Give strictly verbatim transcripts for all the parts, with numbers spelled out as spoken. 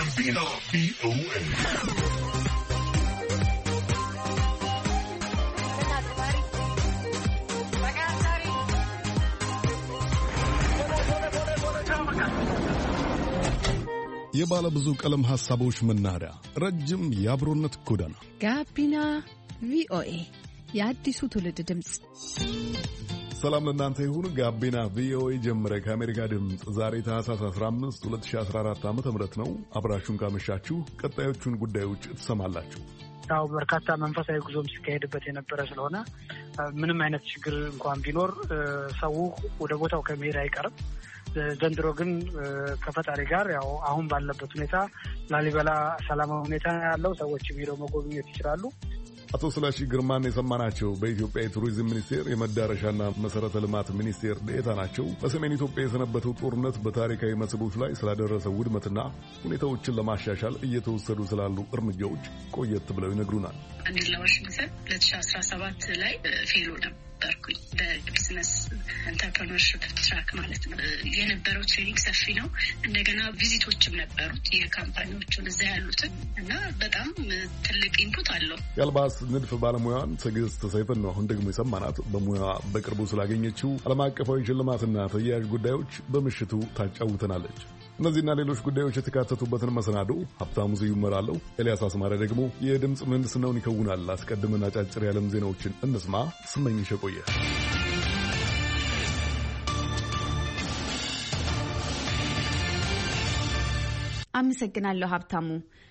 Gambino V O A. የባለ ብዙ ቀለም ሐሳቦች መናኸሪያ ረጅም የአብሮነት ጎዳና ጋቢና ቪኦኤ የአዲሱ ትውልድ ድምጽ። ሰላም ለእናንተ ይሁን። ጋቢና ቪኦኤ ጀመረ። ከአሜሪካ ድምጽ ዛሬ ታህሳስ አስራ አምስት ሁለት ሺህ አስራ አራት ዓ.ም ነው። አብራችሁን ካመሻችሁ ቀጣዮቹን ጉዳዮች ትሰማላችሁ። ያው በርካታ መንፈሳዊ ጉዞም ሲካሄድበት የነበረ ስለሆነ ምንም አይነት ችግር እንኳን ቢኖር ሰው ወደ ቦታው ከመሄድ አይቀርም። ዘንድሮ ግን ከፈጣሪ ጋር ያው አሁን ባለበት ሁኔታ ላሊበላ ሰላማዊ ሁኔታ ያለው ሰዎች ቢሮ መጎብኘት ይችላሉ። አቶ ስለሺ ግርማን የሰማናቸው በኢትዮጵያ የቱሪዝም ሚኒስቴር የመዳረሻና መሰረተ ልማት ሚኒስቴር ዴኤታ ናቸው። በሰሜን ኢትዮጵያ የሰነበተው ጦርነት በታሪካዊ መስህቦች ላይ ስላደረሰው ውድመትና ሁኔታዎችን ለማሻሻል እየተወሰዱ ስላሉ እርምጃዎች ቆየት ብለው ይነግሩናል። አንድ ለዋሽንግተን ሁለት ሺህ አስራ ሰባት ላይ ፌሎ ነበርኩኝ በቢዝነስ ኢንተርፕረነርሺፕ ትራክ ማለት ነው። የነበረው ትሬኒንግ ሰፊ ነው። እንደገና ቪዚቶችም ነበሩት የካምፓኒዎቹን እዛ ያሉትን እና በጣም ትልቅ ኢንፑት አለው። የአልባስ ንድፍ ባለሙያን ትዕግስት ሰይፍን ነው አሁን ደግሞ የሰማናት። በሙያ በቅርቡ ስላገኘችው ዓለም አቀፋዊ ሽልማትና ተያያዥ ጉዳዮች በምሽቱ ታጫውተናለች። እነዚህና ሌሎች ጉዳዮች የተካተቱበትን መሰናዶ ሀብታሙ ስዩም እመራለሁ። ኤልያስ አስማረ ደግሞ የድምፅ ምህንድስናውን ይከውናል። አስቀድመን አጫጭር የዓለም ዜናዎችን እንስማ። ስመኝሽ ቆየ። አመሰግናለሁ ሀብታሙ።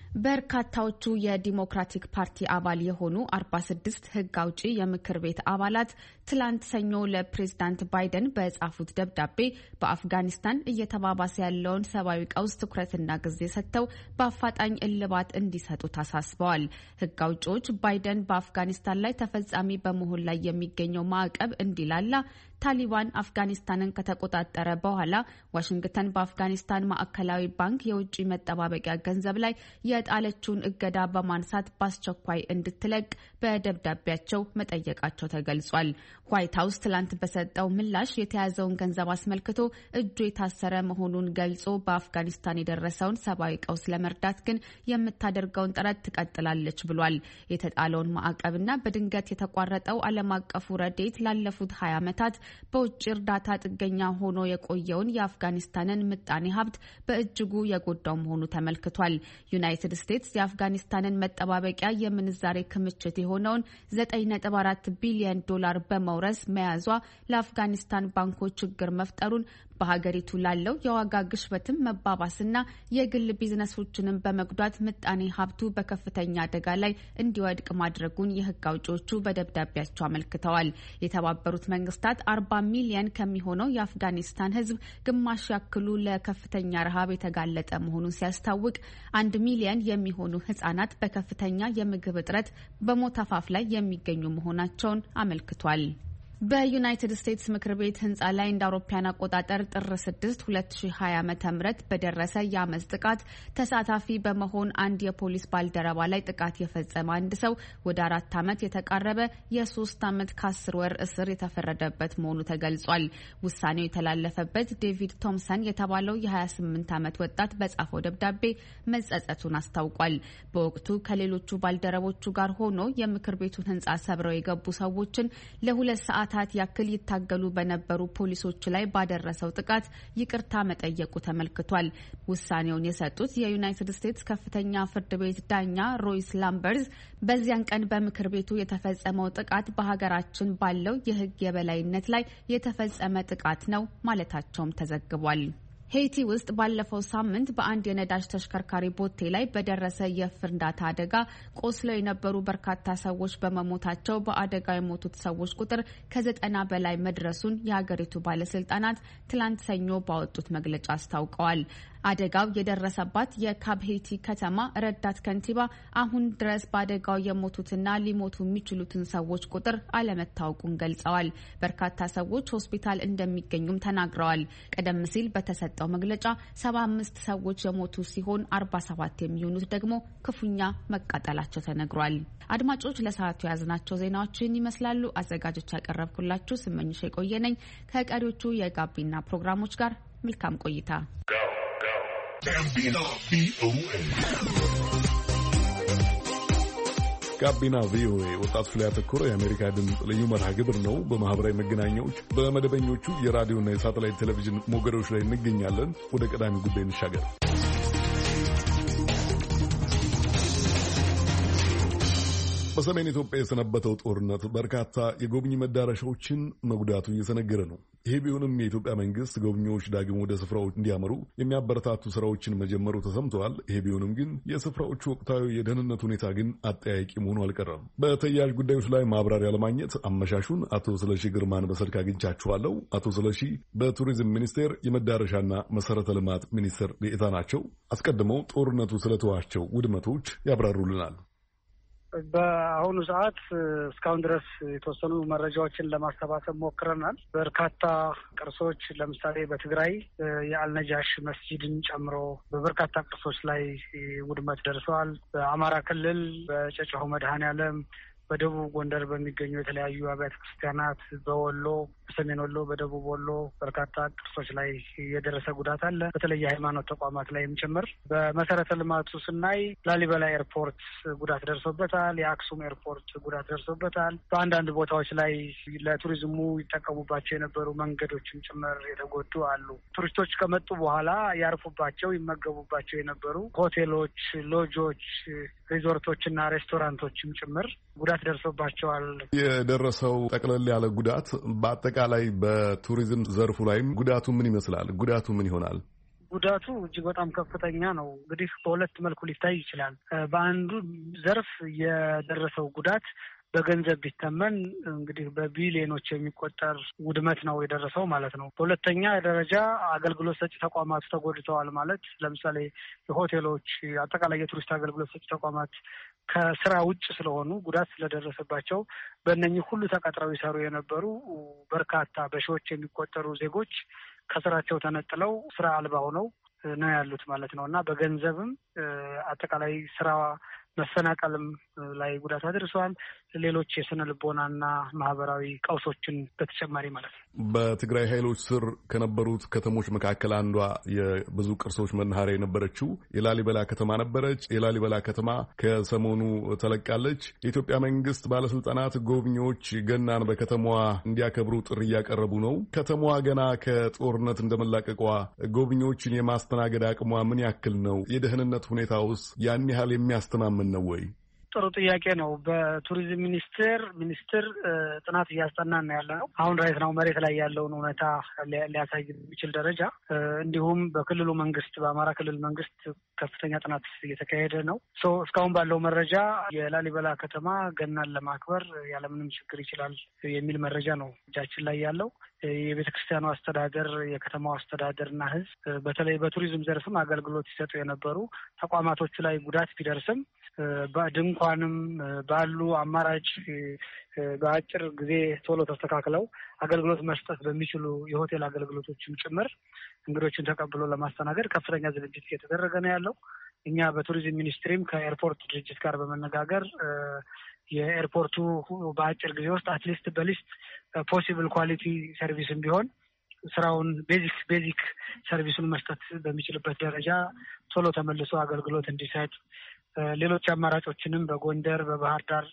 በርካታዎቹ የዲሞክራቲክ ፓርቲ አባል የሆኑ አርባ ስድስት ሕግ አውጪ የምክር ቤት አባላት ትላንት ሰኞ ለፕሬዝዳንት ባይደን በጻፉት ደብዳቤ በአፍጋኒስታን እየተባባሰ ያለውን ሰብአዊ ቀውስ ትኩረትና ጊዜ ሰጥተው በአፋጣኝ እልባት እንዲሰጡ ታሳስበዋል። ሕግ አውጪዎች ባይደን በአፍጋኒስታን ላይ ተፈጻሚ በመሆን ላይ የሚገኘው ማዕቀብ እንዲላላ፣ ታሊባን አፍጋኒስታንን ከተቆጣጠረ በኋላ ዋሽንግተን በአፍጋኒስታን ማዕከላዊ ባንክ የውጭ መጠባበቂያ ገንዘብ ላይ የጣለችውን እገዳ በማንሳት በአስቸኳይ እንድትለቅ በደብዳቤያቸው መጠየቃቸው ተገልጿል። ዋይት ሀውስ ትላንት በሰጠው ምላሽ የተያዘውን ገንዘብ አስመልክቶ እጁ የታሰረ መሆኑን ገልጾ በአፍጋኒስታን የደረሰውን ሰብአዊ ቀውስ ለመርዳት ግን የምታደርገውን ጥረት ትቀጥላለች ብሏል። የተጣለውን ማዕቀብና በድንገት የተቋረጠው ዓለም አቀፉ ረድኤት ላለፉት ሀያ ዓመታት በውጭ እርዳታ ጥገኛ ሆኖ የቆየውን የአፍጋኒስታንን ምጣኔ ሀብት በእጅጉ የጎዳው መሆኑ ተመልክቷል። ዩናይትድ ስቴትስ የአፍጋኒስታንን መጠባበቂያ የምንዛሬ ክምችት የሆነውን ዘጠኝ ነጥብ አራት ቢሊዮን ዶላር በመውረስ መያዟ ለአፍጋኒስታን ባንኮች ችግር መፍጠሩን፣ በሀገሪቱ ላለው የዋጋ ግሽበትም መባባስና የግል ቢዝነሶችንም በመጉዳት ምጣኔ ሀብቱ በከፍተኛ አደጋ ላይ እንዲወድቅ ማድረጉን የሕግ አውጪዎቹ በደብዳቤያቸው አመልክተዋል። የተባበሩት መንግስታት አርባ ሚሊዮን ከሚሆነው የአፍጋኒስታን ሕዝብ ግማሽ ያክሉ ለከፍተኛ ረሃብ የተጋለጠ መሆኑን ሲያስታውቅ፣ አንድ ሚሊዮን የሚሆኑ ህጻናት በከፍተኛ የምግብ እጥረት በሞት አፋፍ ላይ የሚገኙ መሆናቸውን አመልክቷል። በዩናይትድ ስቴትስ ምክር ቤት ህንጻ ላይ እንደ አውሮፓውያን አቆጣጠር ጥር ስድስት ሁለት ሺህ ሀያ ዓመተ ምህረት በደረሰ የአመጽ ጥቃት ተሳታፊ በመሆን አንድ የፖሊስ ባልደረባ ላይ ጥቃት የፈጸመ አንድ ሰው ወደ አራት ዓመት የተቃረበ የሶስት ዓመት ከአስር ወር እስር የተፈረደበት መሆኑ ተገልጿል። ውሳኔው የተላለፈበት ዴቪድ ቶምሰን የተባለው የሀያ ስምንት ዓመት ወጣት በጻፈው ደብዳቤ መጸጸቱን አስታውቋል። በወቅቱ ከሌሎቹ ባልደረቦቹ ጋር ሆኖ የምክር ቤቱን ህንጻ ሰብረው የገቡ ሰዎችን ለሁለት ሰዓት ታት ያክል ይታገሉ በነበሩ ፖሊሶች ላይ ባደረሰው ጥቃት ይቅርታ መጠየቁ ተመልክቷል። ውሳኔውን የሰጡት የዩናይትድ ስቴትስ ከፍተኛ ፍርድ ቤት ዳኛ ሮይስ ላምበርዝ በዚያን ቀን በምክር ቤቱ የተፈጸመው ጥቃት በሀገራችን ባለው የህግ የበላይነት ላይ የተፈጸመ ጥቃት ነው ማለታቸውም ተዘግቧል። ሄይቲ ውስጥ ባለፈው ሳምንት በአንድ የነዳጅ ተሽከርካሪ ቦቴ ላይ በደረሰ የፍንዳታ አደጋ ቆስለው የነበሩ በርካታ ሰዎች በመሞታቸው በአደጋው የሞቱት ሰዎች ቁጥር ከዘጠና በላይ መድረሱን የሀገሪቱ ባለስልጣናት ትላንት ሰኞ ባወጡት መግለጫ አስታውቀዋል። አደጋው የደረሰባት የካብሄቲ ከተማ ረዳት ከንቲባ አሁን ድረስ በአደጋው የሞቱትና ሊሞቱ የሚችሉትን ሰዎች ቁጥር አለመታወቁን ገልጸዋል። በርካታ ሰዎች ሆስፒታል እንደሚገኙም ተናግረዋል። ቀደም ሲል በተሰጠው መግለጫ ሰባ አምስት ሰዎች የሞቱ ሲሆን አርባ ሰባት የሚሆኑት ደግሞ ክፉኛ መቃጠላቸው ተነግሯል። አድማጮች ለሰዓቱ የያዝናቸው ዜናዎችን ይመስላሉ። አዘጋጆች ያቀረብኩላችሁ ስመኝሽ የቆየነኝ ከቀሪዎቹ የጋቢና ፕሮግራሞች ጋር መልካም ቆይታ። ጋቢና ቪኦኤ ወጣቶች ላይ ያተኮረ የአሜሪካ ድምፅ ልዩ መርሃ ግብር ነው። በማህበራዊ መገናኛዎች በመደበኞቹ የራዲዮና የሳተላይት ቴሌቪዥን ሞገዶች ላይ እንገኛለን። ወደ ቀዳሚ ጉዳይ እንሻገር። በሰሜን ኢትዮጵያ የሰነበተው ጦርነት በርካታ የጎብኚ መዳረሻዎችን መጉዳቱ እየተነገረ ነው። ይሄ ቢሆንም የኢትዮጵያ መንግስት ጎብኚዎች ዳግም ወደ ስፍራው እንዲያመሩ የሚያበረታቱ ስራዎችን መጀመሩ ተሰምተዋል። ይሄ ቢሆንም ግን የስፍራዎቹ ወቅታዊ የደህንነት ሁኔታ ግን አጠያቂ መሆኑ አልቀረም። በተያያዥ ጉዳዮች ላይ ማብራሪያ ለማግኘት አመሻሹን አቶ ስለሺ ግርማን በስልክ አግኝቻችኋለሁ። አቶ ስለሺ በቱሪዝም ሚኒስቴር የመዳረሻና መሰረተ ልማት ሚኒስትር ዴኤታ ናቸው። አስቀድመው ጦርነቱ ስለተዋቸው ውድመቶች ያብራሩልናል። በአሁኑ ሰዓት እስካሁን ድረስ የተወሰኑ መረጃዎችን ለማሰባሰብ ሞክረናል። በርካታ ቅርሶች ለምሳሌ በትግራይ የአልነጃሽ መስጂድን ጨምሮ በበርካታ ቅርሶች ላይ ውድመት ደርሰዋል። በአማራ ክልል በጨጨሆ መድኃኔዓለም፣ በደቡብ ጎንደር በሚገኙ የተለያዩ አብያተ ክርስቲያናት፣ በወሎ በሰሜን ወሎ፣ በደቡብ ወሎ በርካታ ቅርሶች ላይ የደረሰ ጉዳት አለ። በተለይ የሃይማኖት ተቋማት ላይም ጭምር። በመሰረተ ልማቱ ስናይ ላሊበላ ኤርፖርት ጉዳት ደርሶበታል። የአክሱም ኤርፖርት ጉዳት ደርሶበታል። በአንዳንድ ቦታዎች ላይ ለቱሪዝሙ ይጠቀሙባቸው የነበሩ መንገዶችም ጭምር የተጎዱ አሉ። ቱሪስቶች ከመጡ በኋላ ያርፉባቸው፣ ይመገቡባቸው የነበሩ ሆቴሎች፣ ሎጆች፣ ሪዞርቶች እና ሬስቶራንቶችም ጭምር ጉዳት ደርሶባቸዋል። የደረሰው ጠቅለል ያለ ጉዳት በአጠቃላይ በቱሪዝም ዘርፉ ላይም ጉዳቱ ምን ይመስላል? ጉዳቱ ምን ይሆናል? ጉዳቱ እጅግ በጣም ከፍተኛ ነው። እንግዲህ በሁለት መልኩ ሊታይ ይችላል። በአንዱ ዘርፍ የደረሰው ጉዳት በገንዘብ ቢተመን እንግዲህ በቢሊዮኖች የሚቆጠር ውድመት ነው የደረሰው ማለት ነው። በሁለተኛ ደረጃ አገልግሎት ሰጪ ተቋማት ተጎድተዋል ማለት ለምሳሌ የሆቴሎች፣ አጠቃላይ የቱሪስት አገልግሎት ሰጪ ተቋማት ከስራ ውጭ ስለሆኑ ጉዳት ስለደረሰባቸው በእነኚህ ሁሉ ተቀጥረው ይሰሩ የነበሩ በርካታ በሺዎች የሚቆጠሩ ዜጎች ከስራቸው ተነጥለው ስራ አልባ ሆነው ነው ያሉት ማለት ነው እና በገንዘብም አጠቃላይ ስራ መፈናቀልም ላይ ጉዳት አድርሰዋል። ሌሎች የስነ ልቦናና ማህበራዊ ቀውሶችን በተጨማሪ ማለት ነው። በትግራይ ኃይሎች ስር ከነበሩት ከተሞች መካከል አንዷ የብዙ ቅርሶች መናኸሪያ የነበረችው የላሊበላ ከተማ ነበረች። የላሊበላ ከተማ ከሰሞኑ ተለቃለች። የኢትዮጵያ መንግስት ባለስልጣናት ጎብኚዎች ገናን በከተማዋ እንዲያከብሩ ጥሪ እያቀረቡ ነው። ከተማዋ ገና ከጦርነት እንደመላቀቋ ጎብኚዎችን የማስተናገድ አቅሟ ምን ያክል ነው? የደህንነት ሁኔታ ውስጥ ያን ያህል የሚያስተማምን ነው ወይ? ጥሩ ጥያቄ ነው። በቱሪዝም ሚኒስቴር ሚኒስትር ጥናት እያስጠናን ነው ያለ ነው። አሁን ራይት ነው መሬት ላይ ያለውን እውነታ ሊያሳይ የሚችል ደረጃ እንዲሁም በክልሉ መንግስት በአማራ ክልል መንግስት ከፍተኛ ጥናት እየተካሄደ ነው። ሶ እስካሁን ባለው መረጃ የላሊበላ ከተማ ገናን ለማክበር ያለምንም ችግር ይችላል የሚል መረጃ ነው እጃችን ላይ ያለው። የቤተ ክርስቲያኑ አስተዳደር፣ የከተማው አስተዳደር እና ህዝብ በተለይ በቱሪዝም ዘርፍም አገልግሎት ሲሰጡ የነበሩ ተቋማቶቹ ላይ ጉዳት ቢደርስም በድንኳንም ባሉ አማራጭ በአጭር ጊዜ ቶሎ ተስተካክለው አገልግሎት መስጠት በሚችሉ የሆቴል አገልግሎቶችም ጭምር እንግዶችን ተቀብሎ ለማስተናገድ ከፍተኛ ዝግጅት እየተደረገ ነው ያለው። እኛ በቱሪዝም ሚኒስትሪም ከኤርፖርት ድርጅት ጋር በመነጋገር የኤርፖርቱ በአጭር ጊዜ ውስጥ አትሊስት በሊስት ፖሲብል ኳሊቲ ሰርቪስም ቢሆን ስራውን ቤዚክ ቤዚክ ሰርቪሱን መስጠት በሚችልበት ደረጃ ቶሎ ተመልሶ አገልግሎት እንዲሰጥ፣ ሌሎች አማራጮችንም በጎንደር በባህር ዳር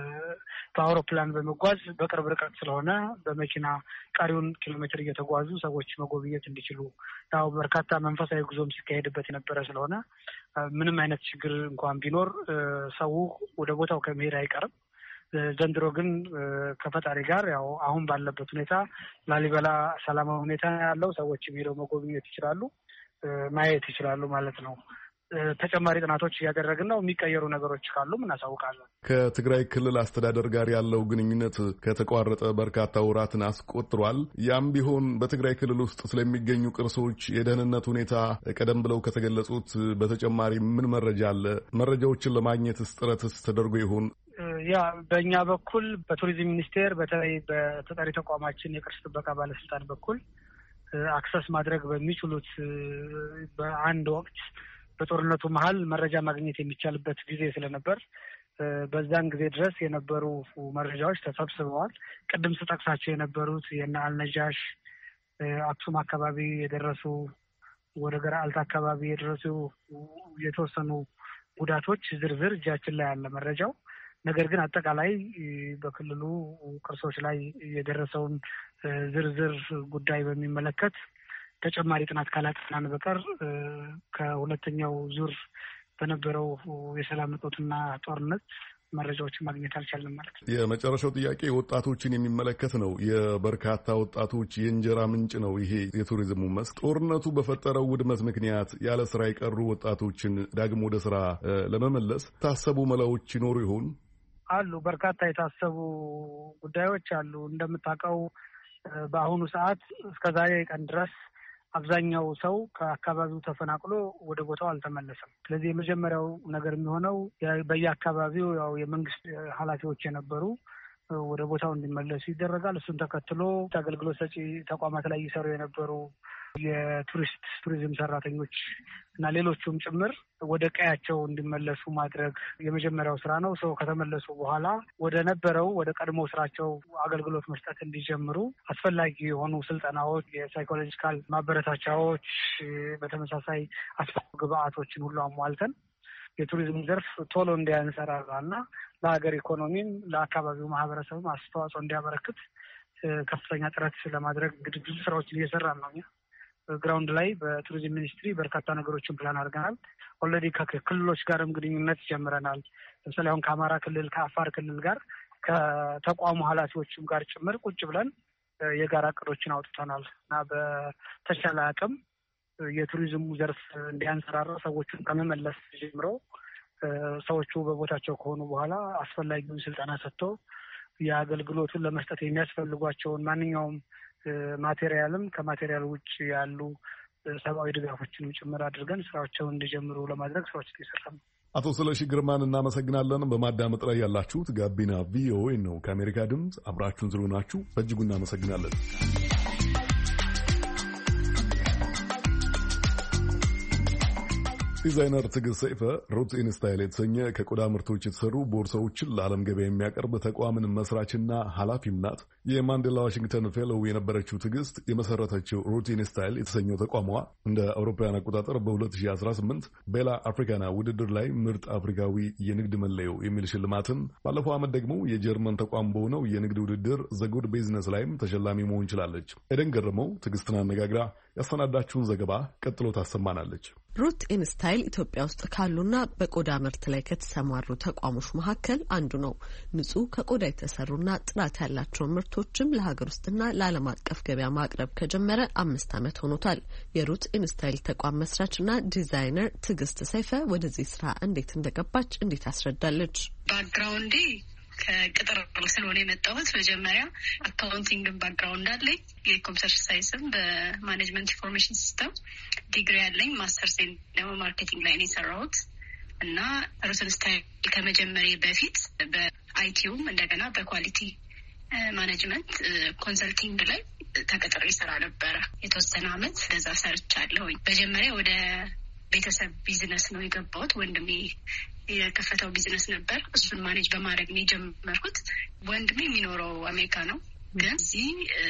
በአውሮፕላን በመጓዝ በቅርብ ርቀት ስለሆነ በመኪና ቀሪውን ኪሎ ሜትር እየተጓዙ ሰዎች መጎብኘት እንዲችሉ፣ ያው በርካታ መንፈሳዊ ጉዞም ሲካሄድበት የነበረ ስለሆነ ምንም አይነት ችግር እንኳን ቢኖር ሰው ወደ ቦታው ከመሄድ አይቀርም። ዘንድሮ ግን ከፈጣሪ ጋር ያው አሁን ባለበት ሁኔታ ላሊበላ ሰላማዊ ሁኔታ ያለው ሰዎች ሄደው መጎብኘት ይችላሉ፣ ማየት ይችላሉ ማለት ነው። ተጨማሪ ጥናቶች እያደረግን ነው። የሚቀየሩ ነገሮች ካሉም እናሳውቃለን። ከትግራይ ክልል አስተዳደር ጋር ያለው ግንኙነት ከተቋረጠ በርካታ ወራትን አስቆጥሯል። ያም ቢሆን በትግራይ ክልል ውስጥ ስለሚገኙ ቅርሶች የደህንነት ሁኔታ ቀደም ብለው ከተገለጹት በተጨማሪ ምን መረጃ አለ? መረጃዎችን ለማግኘትስ ጥረትስ ተደርጎ ይሆን? ያ በእኛ በኩል በቱሪዝም ሚኒስቴር በተለይ በተጠሪ ተቋማችን የቅርስ ጥበቃ ባለስልጣን በኩል አክሰስ ማድረግ በሚችሉት በአንድ ወቅት በጦርነቱ መሀል መረጃ ማግኘት የሚቻልበት ጊዜ ስለነበር በዛን ጊዜ ድረስ የነበሩ መረጃዎች ተሰብስበዋል። ቅድም ስጠቅሳቸው የነበሩት የነ አልነጃሽ አክሱም አካባቢ የደረሱ ወደ ገራልታ አካባቢ የደረሱ የተወሰኑ ጉዳቶች ዝርዝር እጃችን ላይ ያለ መረጃው ነገር ግን አጠቃላይ በክልሉ ቅርሶች ላይ የደረሰውን ዝርዝር ጉዳይ በሚመለከት ተጨማሪ ጥናት ካላጠናን በቀር ከሁለተኛው ዙር በነበረው የሰላም እጦትና ጦርነት መረጃዎችን ማግኘት አልቻልንም ማለት ነው። የመጨረሻው ጥያቄ ወጣቶችን የሚመለከት ነው። የበርካታ ወጣቶች የእንጀራ ምንጭ ነው ይሄ የቱሪዝሙ መስክ። ጦርነቱ በፈጠረው ውድመት ምክንያት ያለ ስራ የቀሩ ወጣቶችን ዳግም ወደ ስራ ለመመለስ ታሰቡ መላዎች ይኖሩ ይሆን? አሉ። በርካታ የታሰቡ ጉዳዮች አሉ። እንደምታውቀው በአሁኑ ሰዓት እስከዛሬ ቀን ድረስ አብዛኛው ሰው ከአካባቢው ተፈናቅሎ ወደ ቦታው አልተመለሰም። ስለዚህ የመጀመሪያው ነገር የሚሆነው በየአካባቢው ያው የመንግስት ኃላፊዎች የነበሩ ወደ ቦታው እንዲመለሱ ይደረጋል። እሱን ተከትሎ አገልግሎት ሰጪ ተቋማት ላይ ይሰሩ የነበሩ የቱሪስት ቱሪዝም ሰራተኞች እና ሌሎቹም ጭምር ወደ ቀያቸው እንዲመለሱ ማድረግ የመጀመሪያው ስራ ነው። ሰው ከተመለሱ በኋላ ወደ ነበረው ወደ ቀድሞ ስራቸው አገልግሎት መስጠት እንዲጀምሩ አስፈላጊ የሆኑ ስልጠናዎች፣ የሳይኮሎጂካል ማበረታቻዎች፣ በተመሳሳይ አስፈላጊ ግብአቶችን ሁሉ አሟልተን የቱሪዝም ዘርፍ ቶሎ እንዲያንሰራራና ለሀገር ኢኮኖሚም ለአካባቢው ማህበረሰብም አስተዋጽኦ እንዲያበረክት ከፍተኛ ጥረት ለማድረግ እንግዲህ ብዙ ስራዎችን እየሰራን ነው። እኛ ግራውንድ ላይ በቱሪዝም ሚኒስትሪ በርካታ ነገሮችን ፕላን አድርገናል። ኦልሬዲ ከክልሎች ጋርም ግንኙነት ጀምረናል። ለምሳሌ አሁን ከአማራ ክልል ከአፋር ክልል ጋር ከተቋሙ ኃላፊዎችም ጋር ጭምር ቁጭ ብለን የጋራ እቅዶችን አውጥተናል እና በተሻለ አቅም የቱሪዝሙ ዘርፍ እንዲያንሰራራ ሰዎቹን ከመመለስ ጀምሮ ሰዎቹ በቦታቸው ከሆኑ በኋላ አስፈላጊውን ስልጠና ሰጥቶ የአገልግሎቱን ለመስጠት የሚያስፈልጓቸውን ማንኛውም ማቴሪያልም ከማቴሪያል ውጭ ያሉ ሰብአዊ ድጋፎችንም ጭምር አድርገን ስራዎቻቸውን እንዲጀምሩ ለማድረግ ስራዎች እየሰራ ነው። አቶ ስለሺ ግርማን እናመሰግናለን። በማዳመጥ ላይ ያላችሁት ጋቢና ቪኦኤ ነው። ከአሜሪካ ድምፅ አብራችሁን ስለሆናችሁ በእጅጉ እናመሰግናለን። ዲዛይነር ትዕግስት ሰይፈ ሩት ኢን ስታይል የተሰኘ ከቆዳ ምርቶች የተሰሩ ቦርሳዎችን ለዓለም ገበያ የሚያቀርብ ተቋምን መስራችና ኃላፊም ናት። የማንዴላ ዋሽንግተን ፌሎው የነበረችው ትዕግስት የመሰረተችው ሩት ኢን ስታይል የተሰኘው ተቋሟ እንደ አውሮፓውያን አቆጣጠር በሁለት ሺህ አስራ ስምንት ቤላ አፍሪካና ውድድር ላይ ምርጥ አፍሪካዊ የንግድ መለዮ የሚል ሽልማትን፣ ባለፈው ዓመት ደግሞ የጀርመን ተቋም በሆነው የንግድ ውድድር ዘጉድ ቢዝነስ ላይም ተሸላሚ መሆን ችላለች። ኤደን ገረመው ትዕግስትን አነጋግራ ያሰናዳችውን ዘገባ ቀጥሎ ታሰማናለች። ሩት ኢን ስታይል ኢትዮጵያ ውስጥ ካሉና በቆዳ ምርት ላይ ከተሰማሩ ተቋሞች መካከል አንዱ ነው። ንጹህ ከቆዳ የተሰሩና ጥራት ያላቸውን ምርቶችም ለሀገር ውስጥና ለዓለም አቀፍ ገበያ ማቅረብ ከጀመረ አምስት ዓመት ሆኖታል። የሩት ኢን ስታይል ተቋም መስራችና ዲዛይነር ትዕግስት ሰይፈ ወደዚህ ስራ እንዴት እንደገባች እንዴት አስረዳለች። ባክግራውንዴ ከቅጥር ስለሆነ የመጣሁት መጀመሪያ አካውንቲንግን ባክግራውንድ አለኝ። የኮምፒውተር ሳይንስም በማኔጅመንት ኢንፎርሜሽን ሲስተም ዲግሪ አለኝ። ማስተርሴን ደግሞ ማርኬቲንግ ላይ ነው የሰራሁት እና ሩት ኢን ስታይል ከመጀመሪ በፊት በአይቲውም እንደገና በኳሊቲ ማኔጅመንት ኮንሰልቲንግ ላይ ተቀጥሬ ሰራ ነበረ። የተወሰነ አመት እንደዛ ሰርቻለሁኝ። መጀመሪያ ወደ ቤተሰብ ቢዝነስ ነው የገባሁት። ወንድሜ የከፈተው ቢዝነስ ነበር። እሱን ማኔጅ በማድረግ ነው የጀመርኩት። ወንድሜ የሚኖረው አሜሪካ ነው፣ ግን እዚህ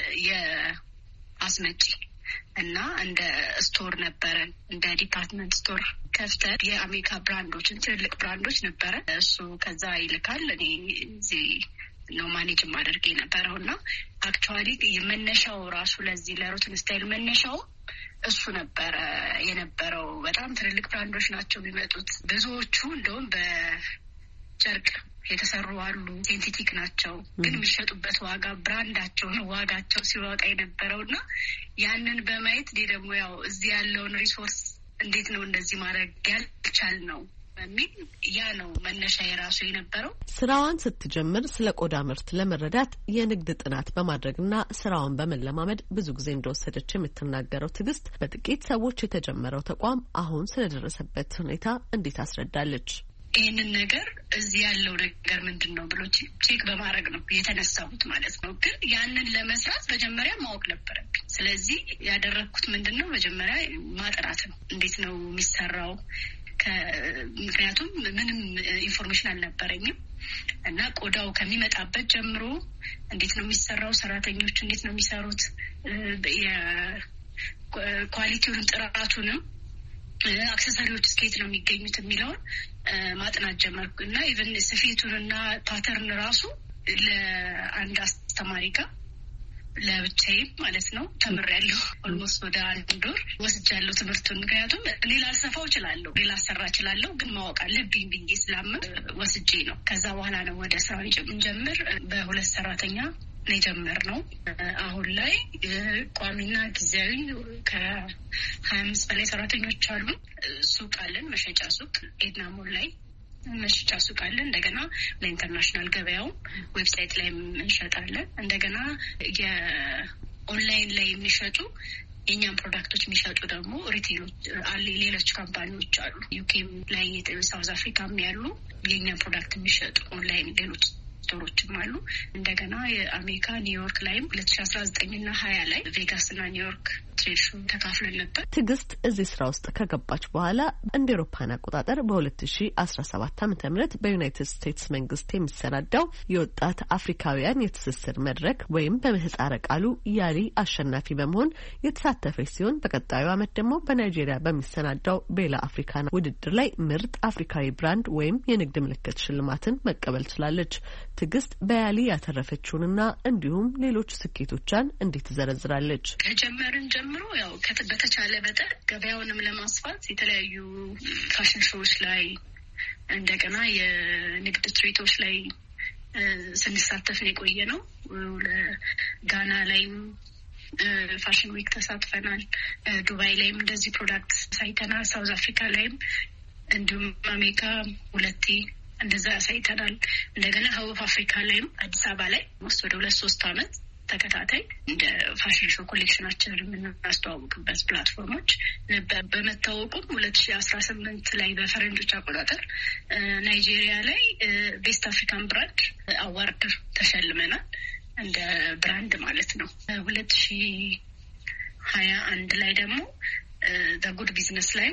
የአስመጪ እና እንደ ስቶር ነበረን፣ እንደ ዲፓርትመንት ስቶር ከፍተን የአሜሪካ ብራንዶችን ትልልቅ ብራንዶች ነበረ። እሱ ከዛ ይልካል፣ እኔ እዚህ ነው ማኔጅ ማድረግ የነበረው እና አክቹዋሊ የመነሻው ራሱ ለዚህ ለሩት ኢን ስታይል መነሻው እሱ ነበረ የነበረው። በጣም ትልልቅ ብራንዶች ናቸው የሚመጡት። ብዙዎቹ እንደውም በጨርቅ የተሰሩ አሉ፣ ሴንቲቲክ ናቸው፣ ግን የሚሸጡበት ዋጋ ብራንዳቸውን ዋጋቸው ሲወጣ የነበረው እና ያንን በማየት እኔ ደግሞ ያው እዚህ ያለውን ሪሶርስ እንዴት ነው እንደዚህ ማድረግ ያልቻል ነው በሚል ያ ነው መነሻ የራሱ የነበረው። ስራዋን ስትጀምር ስለ ቆዳ ምርት ለመረዳት የንግድ ጥናት በማድረግና ስራዋን በመለማመድ ብዙ ጊዜ እንደወሰደች የምትናገረው ትዕግስት በጥቂት ሰዎች የተጀመረው ተቋም አሁን ስለደረሰበት ሁኔታ እንዴት አስረዳለች። ይህንን ነገር እዚህ ያለው ነገር ምንድን ነው ብሎ ቼክ በማድረግ ነው የተነሳሁት ማለት ነው። ግን ያንን ለመስራት መጀመሪያ ማወቅ ነበረብኝ። ስለዚህ ያደረግኩት ምንድን ነው መጀመሪያ ማጥናት ነው። እንዴት ነው የሚሰራው? ምክንያቱም ምንም ኢንፎርሜሽን አልነበረኝም እና ቆዳው ከሚመጣበት ጀምሮ እንዴት ነው የሚሰራው፣ ሰራተኞች እንዴት ነው የሚሰሩት፣ ኳሊቲውን ጥራቱንም አክሰሰሪዎች ስኬት ነው የሚገኙት የሚለውን ማጥናት ጀመርኩ እና ኢቭን ስፌቱንና ፓተርን ራሱ ለአንድ አስተማሪ ጋር ለብቻዬ ማለት ነው ተምሬያለሁ። ኦልሞስት ወደ አንድ ወር ወስጃለሁ ትምህርቱን። ምክንያቱም ሌላ አልሰፋው እችላለሁ፣ ሌላ አሰራ እችላለሁ፣ ግን ማወቅ አለብኝ ብዬ ስላምን ወስጄ ነው። ከዛ በኋላ ነው ወደ ስራ ጀምር በሁለት ሰራተኛ ነው የጀመርነው። አሁን ላይ ቋሚና ጊዜያዊ ከሀያ አምስት በላይ ሰራተኞች አሉ። ሱቅ አለን፣ መሸጫ ሱቅ ኤድና ሞል ላይ መሸጫ ሱቅ አለን። እንደገና ለኢንተርናሽናል ገበያው ዌብሳይት ላይ እንሸጣለን። እንደገና የኦንላይን ላይ የሚሸጡ የኛን ፕሮዳክቶች የሚሸጡ ደግሞ ሪቴሎች አለ፣ ሌሎች ካምፓኒዎች አሉ። ዩኬም ላይ ሳውዝ አፍሪካም ያሉ የኛን ፕሮዳክት የሚሸጡ ኦንላይን ሌሎች ስቶሮችም አሉ። እንደገና የአሜሪካ ኒውዮርክ ላይም ሁለት ሺ አስራ ዘጠኝ እና ሀያ ላይ ቬጋስ እና ኒውዮርክ ትሬድ ሾው ተካፍለን ነበር። ትዕግስት እዚህ ስራ ውስጥ ከገባች በኋላ እንደ አውሮፓውያን አቆጣጠር በሁለት ሺ አስራ ሰባት ዓመተ ምህረት በዩናይትድ ስቴትስ መንግስት የሚሰናዳው የወጣት አፍሪካውያን የትስስር መድረክ ወይም በምህጻረ ቃሉ ያሊ አሸናፊ በመሆን የተሳተፈች ሲሆን በቀጣዩ ዓመት ደግሞ በናይጄሪያ በሚሰናዳው ቤላ አፍሪካና ውድድር ላይ ምርጥ አፍሪካዊ ብራንድ ወይም የንግድ ምልክት ሽልማትን መቀበል ችላለች። ትዕግስት በያሊ ያተረፈችውንና እንዲሁም ሌሎች ስኬቶቿን እንዴት ትዘረዝራለች? ከጀመርን ጀምሮ ያው በተቻለ መጠን ገበያውንም ለማስፋት የተለያዩ ፋሽን ሾዎች ላይ እንደገና የንግድ ትርኢቶች ላይ ስንሳተፍ ነው የቆየ ነው። ጋና ላይም ፋሽን ዊክ ተሳትፈናል። ዱባይ ላይም እንደዚህ ፕሮዳክት ሳይተናል። ሳውዝ አፍሪካ ላይም እንዲሁም አሜሪካ ሁለቴ እንደዛ ያሳይተናል። እንደገና ሀውፍ አፍሪካ ላይም አዲስ አበባ ላይ ውስጥ ወደ ሁለት ሶስት አመት ተከታታይ እንደ ፋሽን ሾው ኮሌክሽናችንን የምናስተዋውቅበት ፕላትፎርሞች በመታወቁም ሁለት ሺ አስራ ስምንት ላይ በፈረንጆች አቆጣጠር ናይጄሪያ ላይ ቤስት አፍሪካን ብራንድ አዋርድ ተሸልመናል፣ እንደ ብራንድ ማለት ነው። ሁለት ሺ ሀያ አንድ ላይ ደግሞ በጉድ ቢዝነስ ላይ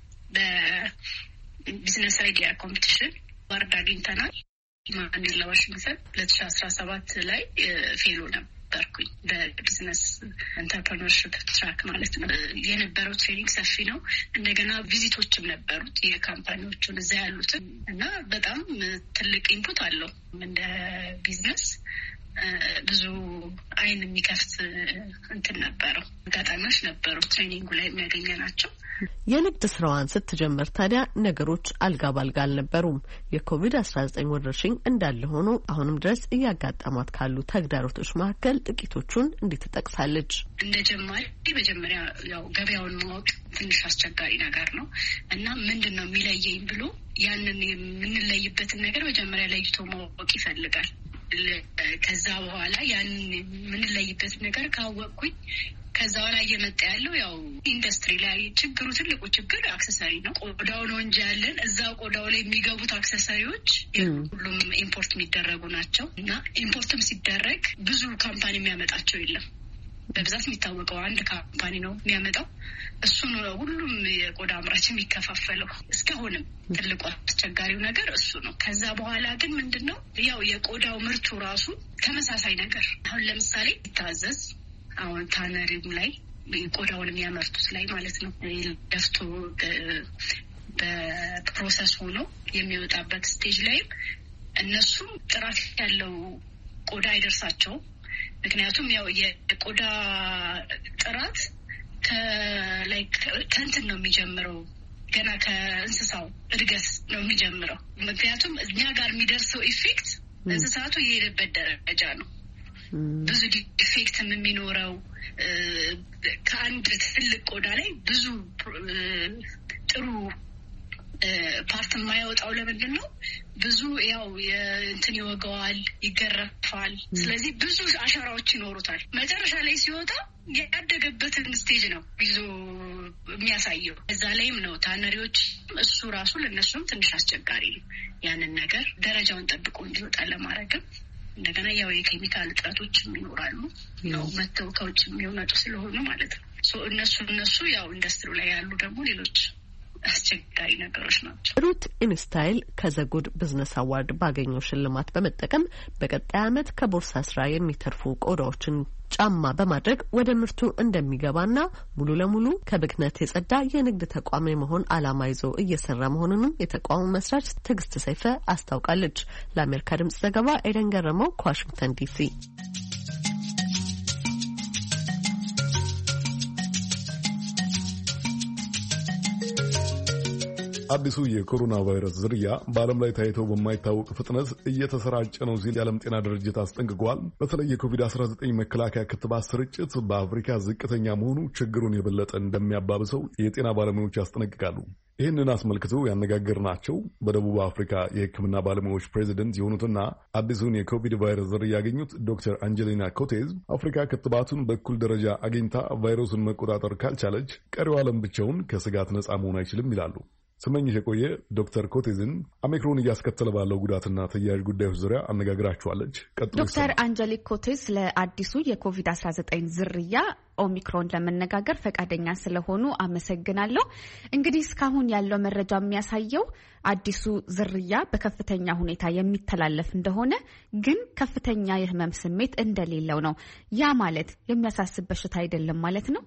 በቢዝነስ አይዲያ ኮምፒቲሽን ዋርድ አግኝተናል። ማንዴላ ዋሽንግተን ሁለት ሺ አስራ ሰባት ላይ ፌሎ ነበርኩኝ በቢዝነስ ኢንተርፕረነርሺፕ ትራክ ማለት ነው። የነበረው ትሬኒንግ ሰፊ ነው። እንደገና ቪዚቶችም ነበሩት የካምፓኒዎቹን እዛ ያሉትን እና በጣም ትልቅ ኢንፑት አለው። እንደ ቢዝነስ ብዙ አይን የሚከፍት እንትን ነበረው፣ አጋጣሚዎች ነበሩ ትሬኒንጉ ላይ የሚያገኘ ናቸው። የንግድ ስራዋን ስትጀምር ታዲያ ነገሮች አልጋ ባልጋ አልነበሩም። የኮቪድ አስራ ዘጠኝ ወረርሽኝ እንዳለ ሆኖ አሁንም ድረስ እያጋጠሟት ካሉ ተግዳሮቶች መካከል ጥቂቶቹን እንዴት ትጠቅሳለች? እንደ ጀማሪ መጀመሪያ ያው ገበያውን ማወቅ ትንሽ አስቸጋሪ ነገር ነው እና ምንድን ነው የሚለየኝ ብሎ ያንን የምንለይበትን ነገር መጀመሪያ ለይቶ ማወቅ ይፈልጋል። ከዛ በኋላ ያንን የምንለይበት ነገር ካወቅኩኝ ከዛ በኋላ እየመጣ ያለው ያው ኢንዱስትሪ ላይ ችግሩ ትልቁ ችግር አክሰሰሪ ነው። ቆዳው ነው እንጂ ያለን እዛው ቆዳው ላይ የሚገቡት አክሰሰሪዎች ሁሉም ኢምፖርት የሚደረጉ ናቸው እና ኢምፖርትም ሲደረግ ብዙ ካምፓኒ የሚያመጣቸው የለም። በብዛት የሚታወቀው አንድ ካምፓኒ ነው የሚያመጣው። እሱ ነው ሁሉም የቆዳ አምራች የሚከፋፈለው። እስካሁንም ትልቁ አስቸጋሪው ነገር እሱ ነው። ከዛ በኋላ ግን ምንድነው ያው የቆዳው ምርቱ ራሱ ተመሳሳይ ነገር አሁን ለምሳሌ ይታዘዝ አሁን ታነሪም ላይ ቆዳውን የሚያመርቱት ላይ ማለት ነው ደፍቶ በፕሮሰስ ሆኖ የሚወጣበት ስቴጅ ላይ እነሱ ጥራት ያለው ቆዳ አይደርሳቸውም። ምክንያቱም ያው የቆዳ ጥራት ከላይክ ከእንትን ነው የሚጀምረው፣ ገና ከእንስሳው እድገት ነው የሚጀምረው። ምክንያቱም እኛ ጋር የሚደርሰው ኢፌክት እንስሳቱ የሄደበት ደረጃ ነው። ብዙ ዲፌክትም የሚኖረው ከአንድ ትልቅ ቆዳ ላይ ብዙ ጥሩ ፓርት የማያወጣው ለምንድን ነው? ብዙ ያው እንትን ይወገዋል፣ ይገረፋል። ስለዚህ ብዙ አሻራዎች ይኖሩታል። መጨረሻ ላይ ሲወጣ ያደገበትን ስቴጅ ነው ይዞ የሚያሳየው። እዛ ላይም ነው ታነሪዎች እሱ ራሱ ለነሱም ትንሽ አስቸጋሪ ነው። ያንን ነገር ደረጃውን ጠብቆ እንዲወጣ ለማድረግም እንደገና ያው የኬሚካል እጥረቶችም ይኖራሉ። ያው መተው ከውጭ የሚወጡ ስለሆኑ ማለት ነው። እነሱ እነሱ ያው ኢንዱስትሪ ላይ ያሉ ደግሞ ሌሎች አስቸጋሪ ነገሮች ናቸው። ሩት ኢንስታይል ከዘጉድ ቢዝነስ አዋርድ ባገኘው ሽልማት በመጠቀም በቀጣይ ዓመት ከቦርሳ ስራ የሚተርፉ ቆዳዎችን ጫማ በማድረግ ወደ ምርቱ እንደሚገባና ሙሉ ለሙሉ ከብክነት የጸዳ የንግድ ተቋም የመሆን ዓላማ ይዞ እየሰራ መሆኑንም የተቋሙ መስራች ትዕግስት ሰይፈ አስታውቃለች። ለአሜሪካ ድምጽ ዘገባ ኤደን ገረመው ከዋሽንግተን ዲሲ። አዲሱ የኮሮና ቫይረስ ዝርያ በዓለም ላይ ታይቶ በማይታወቅ ፍጥነት እየተሰራጨ ነው ሲል የዓለም ጤና ድርጅት አስጠንቅቋል። በተለይ የኮቪድ አስራ ዘጠኝ መከላከያ ክትባት ስርጭት በአፍሪካ ዝቅተኛ መሆኑ ችግሩን የበለጠ እንደሚያባብሰው የጤና ባለሙያዎች ያስጠነቅቃሉ። ይህንን አስመልክቶ ያነጋገርናቸው በደቡብ አፍሪካ የሕክምና ባለሙያዎች ፕሬዚደንት የሆኑትና አዲሱን የኮቪድ ቫይረስ ዝርያ ያገኙት ዶክተር አንጀሊና ኮቴዝ አፍሪካ ክትባቱን በእኩል ደረጃ አግኝታ ቫይረሱን መቆጣጠር ካልቻለች ቀሪው ዓለም ብቻውን ከስጋት ነፃ መሆን አይችልም ይላሉ። ስመኝሽ የቆየ ዶክተር ኮቴዝን ኦሚክሮን እያስከተለ ባለው ጉዳትና ተያያዥ ጉዳዮች ዙሪያ አነጋግራቸዋለች። ዶክተር አንጀሊክ ኮቴዝ ለአዲሱ የኮቪድ አስራ ዘጠኝ ዝርያ ኦሚክሮን ለመነጋገር ፈቃደኛ ስለሆኑ አመሰግናለሁ። እንግዲህ እስካሁን ያለው መረጃ የሚያሳየው አዲሱ ዝርያ በከፍተኛ ሁኔታ የሚተላለፍ እንደሆነ ግን ከፍተኛ የህመም ስሜት እንደሌለው ነው። ያ ማለት የሚያሳስብ በሽታ አይደለም ማለት ነው?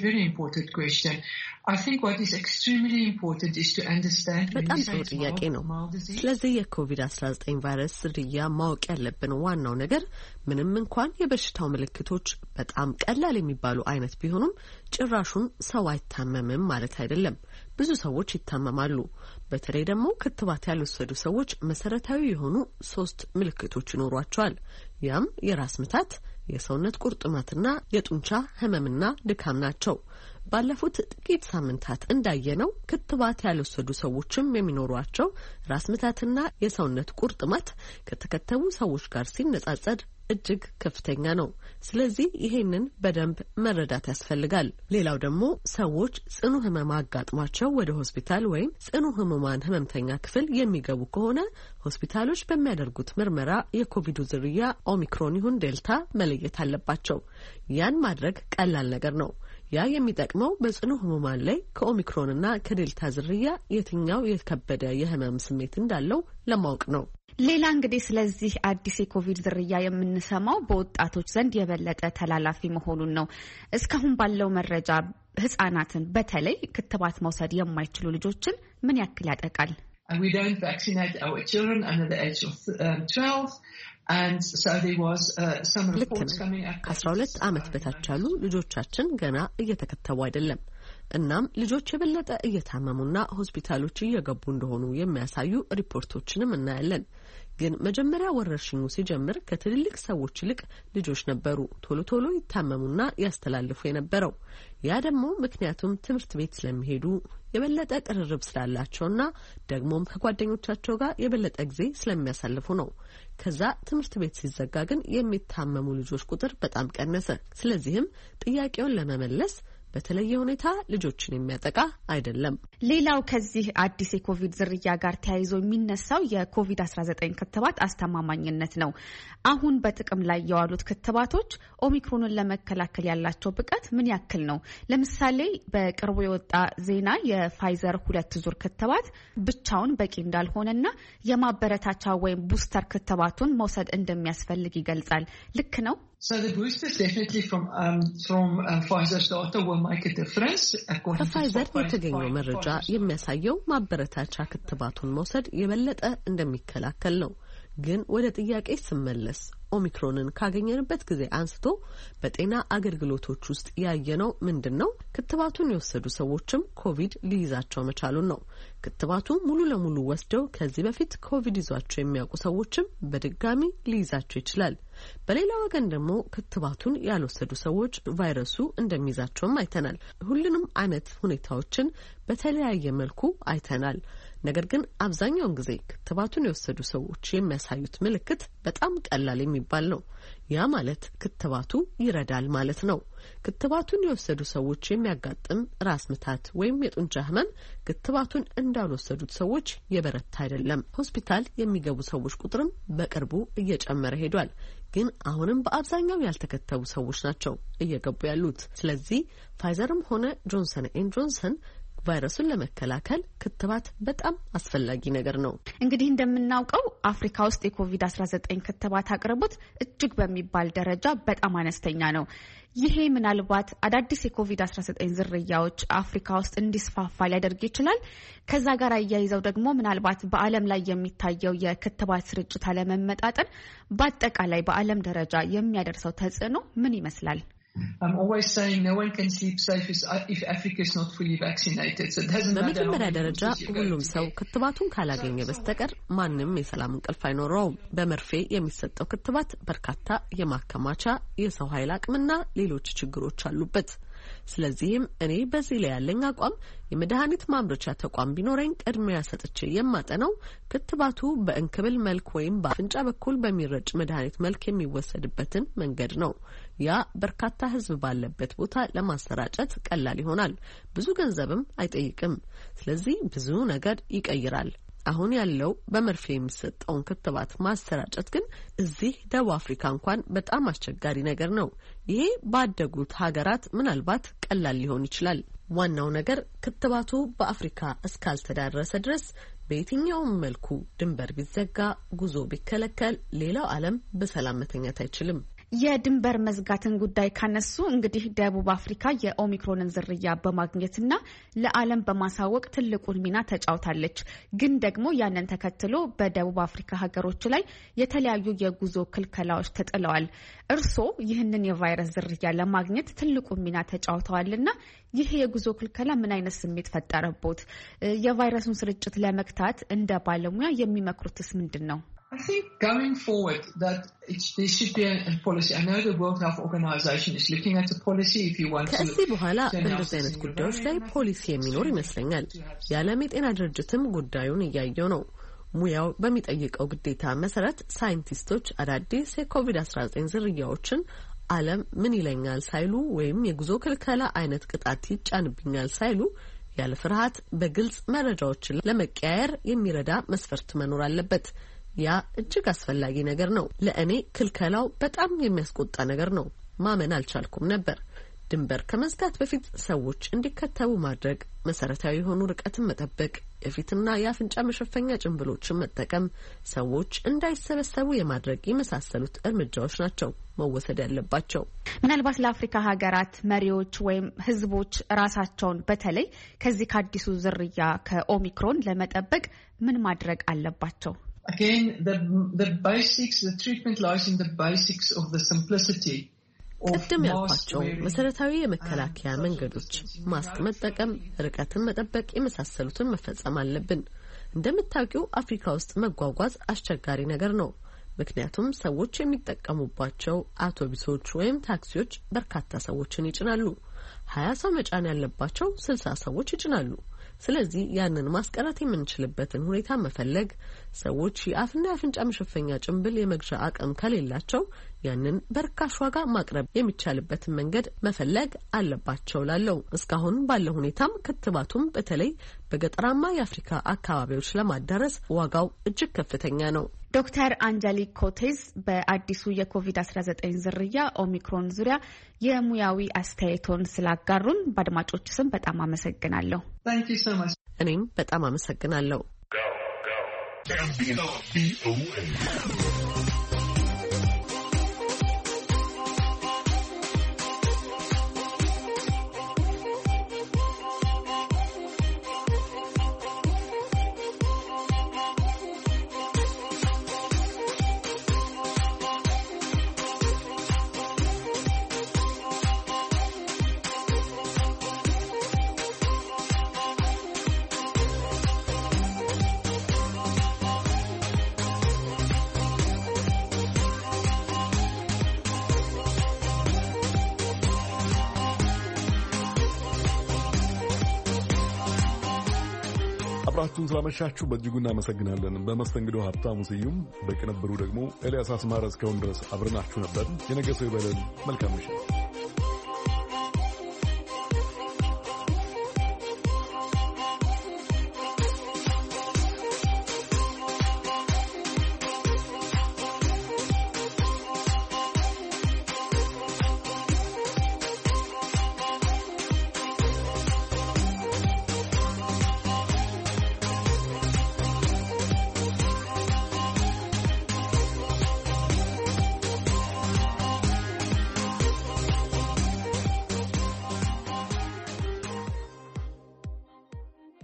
በጣም ጥሩ ጥያቄ ነው። ስለዚህ የኮቪድ አስራ ዘጠኝ ቫይረስ ዝርያ ማወቅ ያለብን ዋናው ነገር ምንም እንኳን የበሽታው ምልክቶች በጣም ቀላል የሚባሉ አይነት ቢሆኑም ጭራሹን ሰው አይታመምም ማለት አይደለም። ብዙ ሰዎች ይታመማሉ። በተለይ ደግሞ ክትባት ያልወሰዱ ሰዎች መሰረታዊ የሆኑ ሶስት ምልክቶች ይኖሯቸዋል። ያም የራስ ምታት፣ የሰውነት ቁርጥማትና የጡንቻ ህመምና ድካም ናቸው። ባለፉት ጥቂት ሳምንታት እንዳየነው ክትባት ያልወሰዱ ሰዎችም የሚኖሯቸው ራስ ምታትና የሰውነት ቁርጥማት ከተከተቡ ሰዎች ጋር ሲነጻጸር እጅግ ከፍተኛ ነው። ስለዚህ ይሄንን በደንብ መረዳት ያስፈልጋል። ሌላው ደግሞ ሰዎች ጽኑ ህመም አጋጥሟቸው ወደ ሆስፒታል ወይም ጽኑ ህሙማን ህመምተኛ ክፍል የሚገቡ ከሆነ ሆስፒታሎች በሚያደርጉት ምርመራ የኮቪዱ ዝርያ ኦሚክሮን ይሁን ዴልታ መለየት አለባቸው። ያን ማድረግ ቀላል ነገር ነው። ያ የሚጠቅመው በጽኑ ህሙማን ላይ ከኦሚክሮንና ከዴልታ ዝርያ የትኛው የከበደ የህመም ስሜት እንዳለው ለማወቅ ነው። ሌላ እንግዲህ ስለዚህ አዲስ የኮቪድ ዝርያ የምንሰማው በወጣቶች ዘንድ የበለጠ ተላላፊ መሆኑን ነው። እስካሁን ባለው መረጃ ህጻናትን በተለይ ክትባት መውሰድ የማይችሉ ልጆችን ምን ያክል ያጠቃል? We don't vaccinate our children under the age of um, twelve. And so there was uh, some reports coming up. ከአስራ ሁለት ዓመት በታች ያሉ ልጆቻችን ገና እየተከተቡ አይደለም። እናም ልጆች የበለጠ እየታመሙና ሆስፒታሎች እየገቡ እንደሆኑ የሚያሳዩ ሪፖርቶችንም እናያለን። ግን መጀመሪያ ወረርሽኙ ሲጀምር ከትልልቅ ሰዎች ይልቅ ልጆች ነበሩ ቶሎ ቶሎ ይታመሙና ያስተላልፉ የነበረው። ያ ደግሞ ምክንያቱም ትምህርት ቤት ስለሚሄዱ የበለጠ ቅርርብ ስላላቸውና ደግሞም ከጓደኞቻቸው ጋር የበለጠ ጊዜ ስለሚያሳልፉ ነው። ከዛ ትምህርት ቤት ሲዘጋ ግን የሚታመሙ ልጆች ቁጥር በጣም ቀነሰ። ስለዚህም ጥያቄውን ለመመለስ በተለየ ሁኔታ ልጆችን የሚያጠቃ አይደለም። ሌላው ከዚህ አዲስ የኮቪድ ዝርያ ጋር ተያይዞ የሚነሳው የኮቪድ አስራ ዘጠኝ ክትባት አስተማማኝነት ነው። አሁን በጥቅም ላይ የዋሉት ክትባቶች ኦሚክሮንን ለመከላከል ያላቸው ብቃት ምን ያክል ነው? ለምሳሌ በቅርቡ የወጣ ዜና የፋይዘር ሁለት ዙር ክትባት ብቻውን በቂ እንዳልሆነና የማበረታቻ ወይም ቡስተር ክትባቱን መውሰድ እንደሚያስፈልግ ይገልጻል። ልክ ነው? So the boosters definitely from um, from uh, Pfizer's data will make a difference. ከፋይዘር የተገኘው መረጃ የሚያሳየው ማበረታቻ ክትባቱን መውሰድ የበለጠ እንደሚከላከል ነው። ግን ወደ ጥያቄ ስመለስ ኦሚክሮንን ካገኘንበት ጊዜ አንስቶ በጤና አገልግሎቶች ውስጥ ያየነው ምንድነው? ክትባቱን የወሰዱ ሰዎችም ኮቪድ ሊይዛቸው መቻሉን ነው። ክትባቱ ሙሉ ለሙሉ ወስደው ከዚህ በፊት ኮቪድ ይዟቸው የሚያውቁ ሰዎችም በድጋሚ ሊይዛቸው ይችላል። በሌላ ወገን ደግሞ ክትባቱን ያልወሰዱ ሰዎች ቫይረሱ እንደሚይዛቸውም አይተናል። ሁሉንም አይነት ሁኔታዎችን በተለያየ መልኩ አይተናል። ነገር ግን አብዛኛውን ጊዜ ክትባቱን የወሰዱ ሰዎች የሚያሳዩት ምልክት በጣም ቀላል የሚባል ነው። ያ ማለት ክትባቱ ይረዳል ማለት ነው። ክትባቱን የወሰዱ ሰዎች የሚያጋጥም ራስ ምታት ወይም የጡንቻ ህመም ክትባቱን እንዳልወሰዱት ሰዎች የበረታ አይደለም። ሆስፒታል የሚገቡ ሰዎች ቁጥርም በቅርቡ እየጨመረ ሄዷል። ግን አሁንም በአብዛኛው ያልተከተቡ ሰዎች ናቸው እየገቡ ያሉት። ስለዚህ ፋይዘርም ሆነ ጆንሰን ኤንድ ጆንሰን ቫይረሱን ለመከላከል ክትባት በጣም አስፈላጊ ነገር ነው። እንግዲህ እንደምናውቀው አፍሪካ ውስጥ የኮቪድ አስራ ዘጠኝ ክትባት አቅርቦት እጅግ በሚባል ደረጃ በጣም አነስተኛ ነው። ይሄ ምናልባት አዳዲስ የኮቪድ አስራ ዘጠኝ ዝርያዎች አፍሪካ ውስጥ እንዲስፋፋ ሊያደርግ ይችላል። ከዛ ጋር አያይዘው ደግሞ ምናልባት በዓለም ላይ የሚታየው የክትባት ስርጭት አለመመጣጠን በአጠቃላይ በዓለም ደረጃ የሚያደርሰው ተጽዕኖ ምን ይመስላል? I'm always saying no one can sleep safe if Africa is not fully vaccinated. So it doesn't matter. በመጀመሪያ ደረጃ ሁሉም ሰው ክትባቱን ካላገኘ በስተቀር ማንም የሰላም እንቅልፍ አይኖረውም። በመርፌ የሚሰጠው ክትባት በርካታ የማከማቻ የሰው ኃይል አቅምና ሌሎች ችግሮች አሉበት። ስለዚህም እኔ በዚህ ላይ ያለኝ አቋም የመድኃኒት ማምረቻ ተቋም ቢኖረኝ ቅድሚያ ሰጥቼ የማጠነው ክትባቱ በእንክብል መልክ ወይም በአፍንጫ በኩል በሚረጭ መድኃኒት መልክ የሚወሰድበትን መንገድ ነው። ያ በርካታ ሕዝብ ባለበት ቦታ ለማሰራጨት ቀላል ይሆናል፣ ብዙ ገንዘብም አይጠይቅም። ስለዚህ ብዙ ነገር ይቀይራል። አሁን ያለው በመርፌ የሚሰጠውን ክትባት ማሰራጨት ግን እዚህ ደቡብ አፍሪካ እንኳን በጣም አስቸጋሪ ነገር ነው። ይሄ ባደጉት ሀገራት ምናልባት ቀላል ሊሆን ይችላል። ዋናው ነገር ክትባቱ በአፍሪካ እስካልተዳረሰ ድረስ በየትኛውም መልኩ ድንበር ቢዘጋ፣ ጉዞ ቢከለከል ሌላው ዓለም በሰላም መተኛት አይችልም። የድንበር መዝጋትን ጉዳይ ካነሱ እንግዲህ ደቡብ አፍሪካ የኦሚክሮንን ዝርያ በማግኘትና ለዓለም በማሳወቅ ትልቁን ሚና ተጫውታለች። ግን ደግሞ ያንን ተከትሎ በደቡብ አፍሪካ ሀገሮች ላይ የተለያዩ የጉዞ ክልከላዎች ተጥለዋል። እርስዎ ይህንን የቫይረስ ዝርያ ለማግኘት ትልቁን ሚና ተጫውተዋልና ይህ የጉዞ ክልከላ ምን አይነት ስሜት ፈጠረቦት? የቫይረሱን ስርጭት ለመግታት እንደ ባለሙያ የሚመክሩትስ ምንድን ነው? I think going forward that it's, there should be a policy. I know the World Health Organization is looking at a policy if you want to. ከዚህ በኋላ በእንደዚህ አይነት ጉዳዮች ላይ ፖሊሲ የሚኖር ይመስለኛል። የዓለም የጤና ድርጅትም ጉዳዩን እያየው ነው። ሙያው በሚጠይቀው ግዴታ መሰረት ሳይንቲስቶች አዳዲስ የኮቪድ አስራ ዘጠኝ ዝርያዎችን ዓለም ምን ይለኛል ሳይሉ ወይም የጉዞ ክልከላ አይነት ቅጣት ይጫንብኛል ሳይሉ ያለ ፍርሃት በግልጽ መረጃዎችን ለመቀያየር የሚረዳ መስፈርት መኖር አለበት። ያ እጅግ አስፈላጊ ነገር ነው። ለእኔ ክልከላው በጣም የሚያስቆጣ ነገር ነው። ማመን አልቻልኩም ነበር። ድንበር ከመዝጋት በፊት ሰዎች እንዲከተቡ ማድረግ፣ መሰረታዊ የሆኑ ርቀትን መጠበቅ፣ የፊትና የአፍንጫ መሸፈኛ ጭንብሎችን መጠቀም፣ ሰዎች እንዳይሰበሰቡ የማድረግ የመሳሰሉት እርምጃዎች ናቸው መወሰድ ያለባቸው። ምናልባት ለአፍሪካ ሀገራት መሪዎች ወይም ህዝቦች ራሳቸውን በተለይ ከዚህ ከአዲሱ ዝርያ ከኦሚክሮን ለመጠበቅ ምን ማድረግ አለባቸው? Again, the the basics, the treatment lies in the basics of the simplicity. ቅድም ያልኳቸው መሰረታዊ የመከላከያ መንገዶች ማስክ መጠቀም፣ ርቀትን መጠበቅ የመሳሰሉትን መፈጸም አለብን። እንደምታውቂው አፍሪካ ውስጥ መጓጓዝ አስቸጋሪ ነገር ነው። ምክንያቱም ሰዎች የሚጠቀሙባቸው አውቶቡሶች ወይም ታክሲዎች በርካታ ሰዎችን ይጭናሉ። ሀያ ሰው መጫን ያለባቸው ስልሳ ሰዎች ይጭናሉ። ስለዚህ ያንን ማስቀረት የምንችልበትን ሁኔታ መፈለግ፣ ሰዎች የአፍና የአፍንጫ መሸፈኛ ጭንብል የመግዣ አቅም ከሌላቸው ያንን በርካሽ ዋጋ ማቅረብ የሚቻልበትን መንገድ መፈለግ አለባቸው ላለው። እስካሁን ባለው ሁኔታም ክትባቱም በተለይ በገጠራማ የአፍሪካ አካባቢዎች ለማዳረስ ዋጋው እጅግ ከፍተኛ ነው። ዶክተር አንጀሊክ ኮቴዝ በአዲሱ የኮቪድ አስራ ዘጠኝ ዝርያ ኦሚክሮን ዙሪያ የሙያዊ አስተያየቶን ስላጋሩን በአድማጮች ስም በጣም አመሰግናለሁ። እኔም በጣም አመሰግናለሁ። አብራችሁን ስላመሻችሁ በእጅጉ እናመሰግናለን። በመስተንግዶ ሀብታሙ ስዩም፣ በቅንብሩ ደግሞ ኤልያስ አስማረ። እስካሁን ድረስ አብረናችሁ ነበር። የነገ ሰው ይበለን። መልካም ምሽት።